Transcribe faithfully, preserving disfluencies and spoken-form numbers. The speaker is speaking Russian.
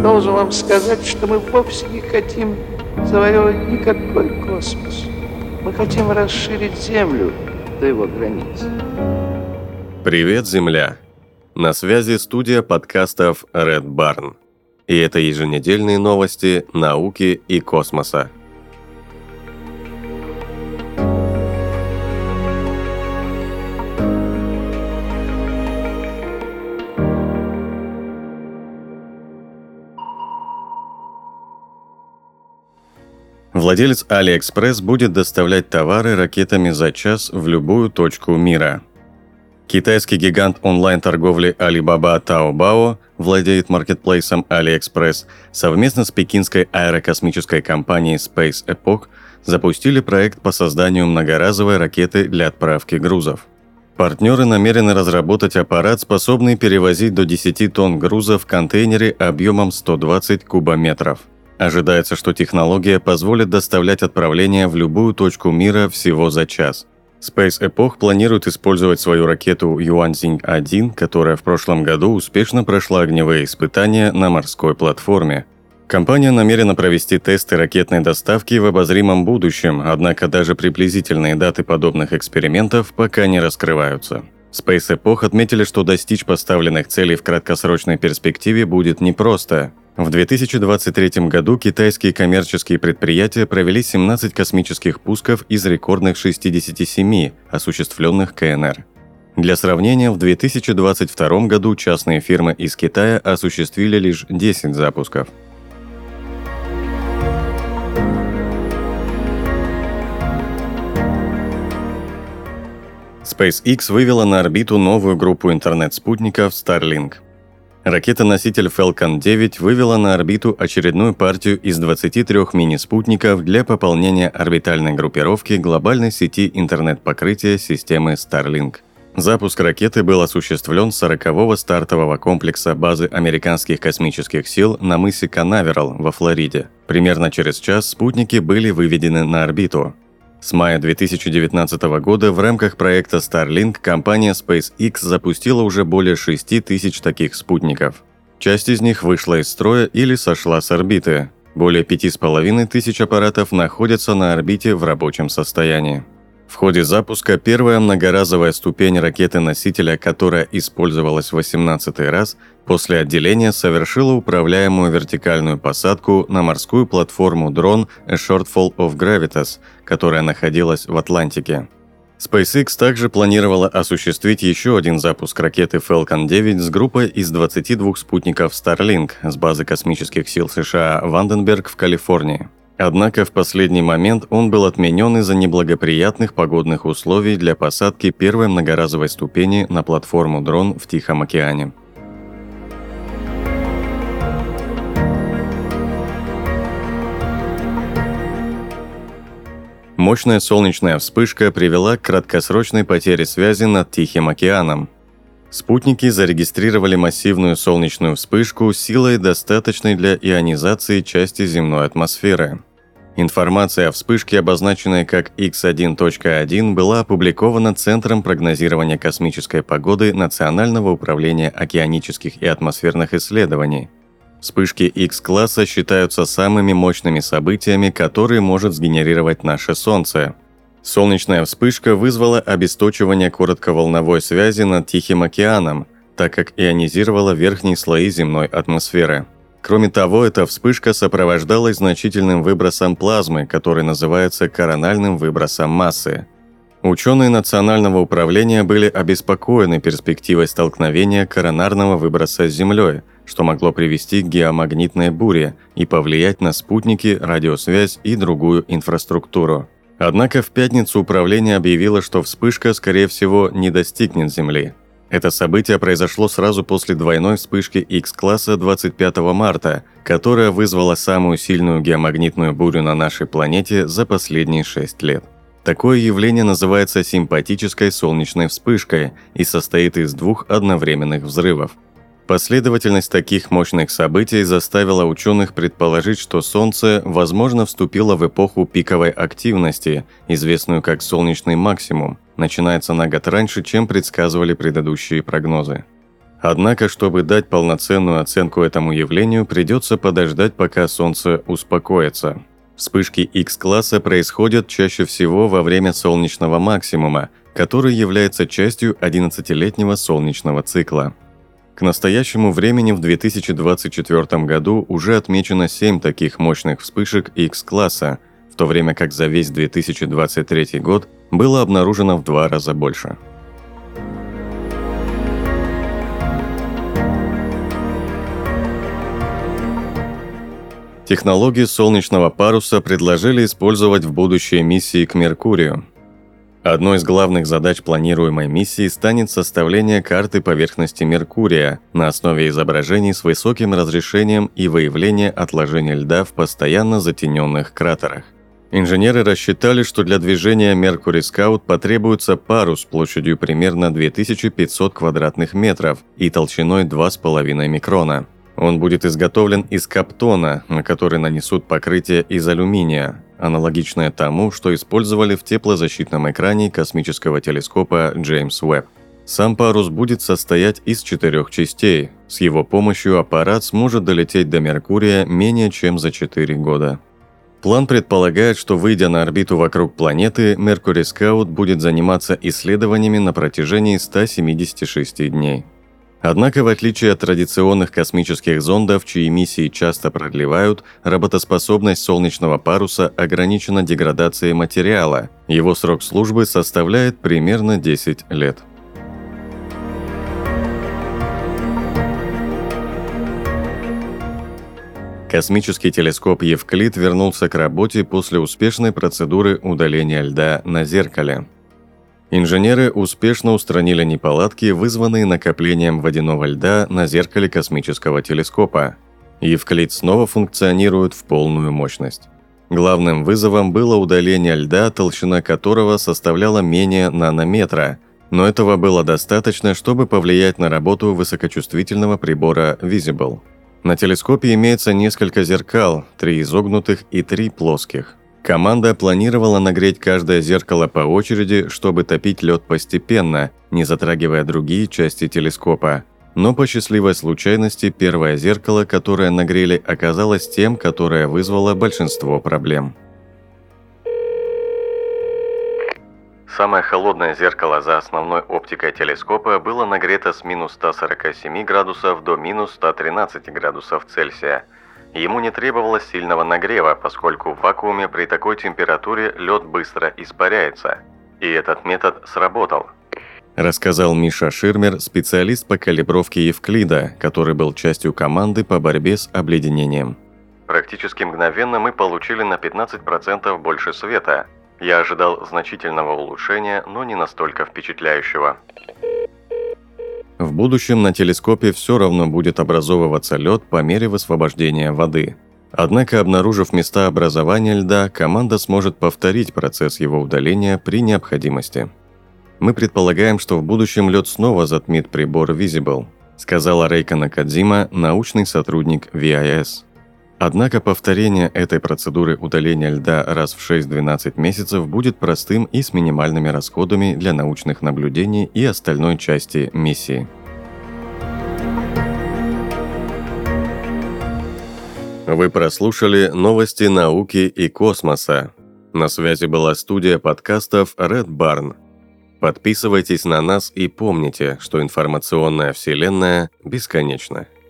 Должен вам сказать, что мы вовсе не хотим завоевывать никакой космос. Мы хотим расширить Землю до его границ. Привет, Земля! На связи студия подкастов Red Barn. И это еженедельные новости науки и космоса. Владелец AliExpress будет доставлять товары ракетами за час в любую точку мира. Китайский гигант онлайн-торговли Alibaba Taobao владеет маркетплейсом AliExpress, совместно с пекинской аэрокосмической компанией Space Epoch запустили проект по созданию многоразовой ракеты для отправки грузов. Партнеры намерены разработать аппарат, способный перевозить до десять тонн груза в контейнере объемом сто двадцать кубометров. Ожидается, что технология позволит доставлять отправления в любую точку мира всего за час. Space Epoch планирует использовать свою ракету Юаньцзинь один, которая в прошлом году успешно прошла огневые испытания на морской платформе. Компания намерена провести тесты ракетной доставки в обозримом будущем, однако даже приблизительные даты подобных экспериментов пока не раскрываются. Space Epoch отметили, что достичь поставленных целей в краткосрочной перспективе будет непросто. В две тысячи двадцать третьем году китайские коммерческие предприятия провели семнадцать космических пусков из рекордных шестидесяти семи, осуществленных КНР. Для сравнения, в две тысячи двадцать втором году частные фирмы из Китая осуществили лишь десять запусков. SpaceX вывела на орбиту новую группу интернет-спутников Starlink. Ракета-носитель Falcon девять вывела на орбиту очередную партию из двадцати трёх мини-спутников для пополнения орбитальной группировки глобальной сети интернет-покрытия системы Starlink. Запуск ракеты был осуществлен с сорокового стартового комплекса базы американских космических сил на мысе Канаверал во Флориде. Примерно через час спутники были выведены на орбиту. С мая две тысячи девятнадцатого года в рамках проекта Starlink компания SpaceX запустила уже более шести тысяч таких спутников. Часть из них вышла из строя или сошла с орбиты. Более пяти с половиной тысяч аппаратов находятся на орбите в рабочем состоянии. В ходе запуска первая многоразовая ступень ракеты-носителя, которая использовалась в восемнадцатый раз, после отделения совершила управляемую вертикальную посадку на морскую платформу дрон A Shortfall of Gravitas, которая находилась в Атлантике. SpaceX также планировала осуществить еще один запуск ракеты Falcon девять с группой из двадцати двух спутников Starlink с базы космических сил США Ванденберг в Калифорнии. Однако в последний момент он был отменен из-за неблагоприятных погодных условий для посадки первой многоразовой ступени на платформу дрон в Тихом океане. Мощная солнечная вспышка привела к краткосрочной потере связи над Тихим океаном. Спутники зарегистрировали массивную солнечную вспышку силой, достаточной для ионизации части земной атмосферы. Информация о вспышке, обозначенная как икс один точка один, была опубликована Центром прогнозирования космической погоды Национального управления океанических и атмосферных исследований. Вспышки X-класса считаются самыми мощными событиями, которые может сгенерировать наше Солнце. Солнечная вспышка вызвала обесточивание коротковолновой связи над Тихим океаном, так как ионизировала верхние слои земной атмосферы. Кроме того, эта вспышка сопровождалась значительным выбросом плазмы, который называется корональным выбросом массы. Ученые Национального управления были обеспокоены перспективой столкновения коронарного выброса с Землей, что могло привести к геомагнитной буре и повлиять на спутники, радиосвязь и другую инфраструктуру. Однако в пятницу управление объявило, что вспышка, скорее всего, не достигнет Земли. Это событие произошло сразу после двойной вспышки X-класса двадцать пятого марта, которая вызвала самую сильную геомагнитную бурю на нашей планете за последние шесть лет. Такое явление называется симпатической солнечной вспышкой и состоит из двух одновременных взрывов. Последовательность таких мощных событий заставила ученых предположить, что Солнце, возможно, вступило в эпоху пиковой активности, известную как солнечный максимум, начинается на год раньше, чем предсказывали предыдущие прогнозы. Однако, чтобы дать полноценную оценку этому явлению, придется подождать, пока Солнце успокоится. Вспышки Х-класса происходят чаще всего во время солнечного максимума, который является частью одиннадцатилетнего солнечного цикла. К настоящему времени в две тысячи двадцать четвёртом году уже отмечено семь таких мощных вспышек Х-класса, в то время как за весь две тысячи двадцать третий год было обнаружено в два раза больше. Технологию солнечного паруса предложили использовать в будущей миссии к Меркурию. Одной из главных задач планируемой миссии станет составление карты поверхности Меркурия на основе изображений с высоким разрешением и выявление отложения льда в постоянно затененных кратерах. Инженеры рассчитали, что для движения Mercury Scout потребуется парус площадью примерно две тысячи пятьсот квадратных метров и толщиной два с половиной микрона. Он будет изготовлен из каптона, на который нанесут покрытие из алюминия, аналогичное тому, что использовали в теплозащитном экране космического телескопа Джеймс Уэбб. Сам парус будет состоять из четырех частей. С его помощью аппарат сможет долететь до Меркурия менее чем за четыре года. План предполагает, что, выйдя на орбиту вокруг планеты, Mercury Scout будет заниматься исследованиями на протяжении ста семидесяти шести дней. Однако, в отличие от традиционных космических зондов, чьи миссии часто продлевают, работоспособность солнечного паруса ограничена деградацией материала. Его срок службы составляет примерно десять лет. Космический телескоп Евклид вернулся к работе после успешной процедуры удаления льда на зеркале. Инженеры успешно устранили неполадки, вызванные накоплением водяного льда на зеркале космического телескопа. Евклид снова функционирует в полную мощность. Главным вызовом было удаление льда, толщина которого составляла менее нанометра, но этого было достаточно, чтобы повлиять на работу высокочувствительного прибора Visible. На телескопе имеется несколько зеркал, три изогнутых и три плоских. Команда планировала нагреть каждое зеркало по очереди, чтобы топить лед постепенно, не затрагивая другие части телескопа. Но по счастливой случайности первое зеркало, которое нагрели, оказалось тем, которое вызвало большинство проблем. Самое холодное зеркало за основной оптикой телескопа было нагрето с минус ста сорока семи градусов до минус ста тринадцати градусов Цельсия. Ему не требовалось сильного нагрева, поскольку в вакууме при такой температуре лед быстро испаряется. И этот метод сработал. Рассказал Миша Ширмер, специалист по калибровке Евклида, который был частью команды по борьбе с обледенением. Практически мгновенно мы получили на пятнадцать процентов больше света. Я ожидал значительного улучшения, но не настолько впечатляющего. В будущем на телескопе все равно будет образовываться лед по мере высвобождения воды. Однако, обнаружив места образования льда, команда сможет повторить процесс его удаления при необходимости. Мы предполагаем, что в будущем лед снова затмит прибор Visible, сказала Рейка Накадзима, научный сотрудник ви ай эс. Однако повторение этой процедуры удаления льда раз в шесть-двенадцать месяцев будет простым и с минимальными расходами для научных наблюдений и остальной части миссии. Вы прослушали новости науки и космоса. На связи была студия подкастов Red Barn. Подписывайтесь на нас и помните, что информационная вселенная бесконечна.